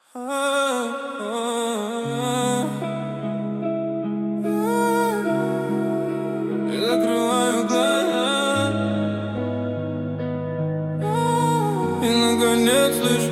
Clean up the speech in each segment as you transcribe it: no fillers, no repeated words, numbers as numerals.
Закрываю глаза и наконец слышу.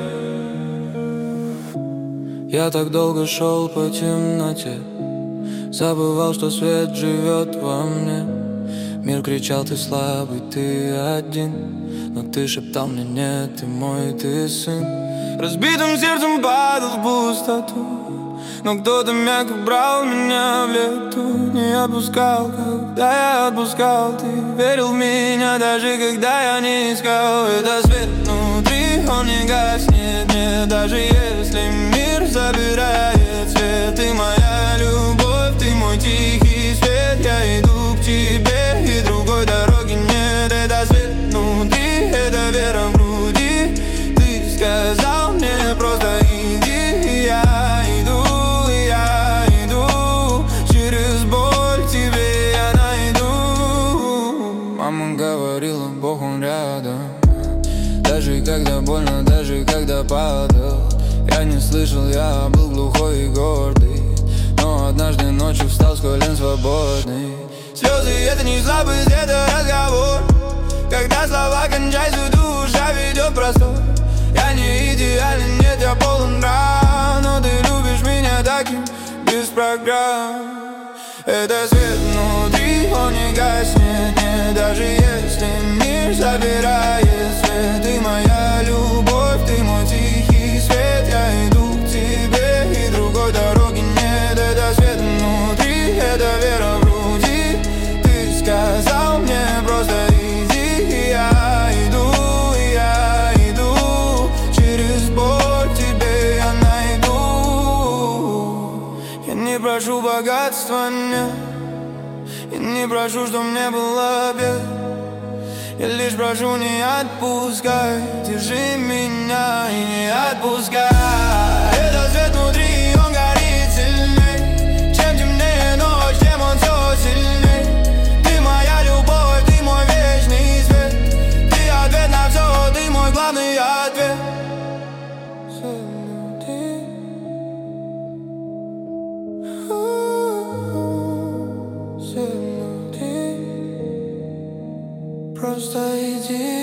Я так долго шел по темноте, забывал, что свет живет во мне. Мир кричал: ты слабый, ты один. Но ты шептал мне: нет, ты мой, ты сын. Разбитым сердцем падал в пустоту, но кто-то мягко брал меня в лету. Не отпускал, когда я отпускал. Ты верил в меня, даже когда я не искал. Это свет внутри, он не гаснет, нет. Даже если мир забирает свет. Ты моя любовь, ты мой тихий свет. Я иду к тебе, и другой дороги нет. Это свет внутри, это вера в груди. Ты сказал мне: просто иди, и я иду, через боль к тебе я найду. Мама говорила: Бог, он рядом. Даже когда больно, даже когда падал, я не слышал, я был глухой и гордый. Но однажды ночью встал с колен свободный. Слезы — это не слабость, это разговор. Когда слова кончаются, душа ведет простор. Я не идеален, нет, я полон ран. Но ты любишь меня таким, без программ. Это свет внутри, он не гаснет, нет. Даже если мир забирает свет. Ты моя любовь, ты мой тихий свет. Я иду к тебе, и другой дороги нет. Это свет внутри, это вера в груди. Ты сказал мне: просто иди, и я иду, через боль к тебе я найду. Я не прошу богатства, нет. Я не прошу, чтоб мне было без. Я лишь прошу: не отпускай. Держи меня и не отпускай. Это свет внутри, он горит сильней. Чем темнее ночь, тем он все сильней. Ты моя любовь, ты мой вечный свет. Ты ответ на все, ты мой главный ответ. Свет внутри. Свет внутри. Просто иди.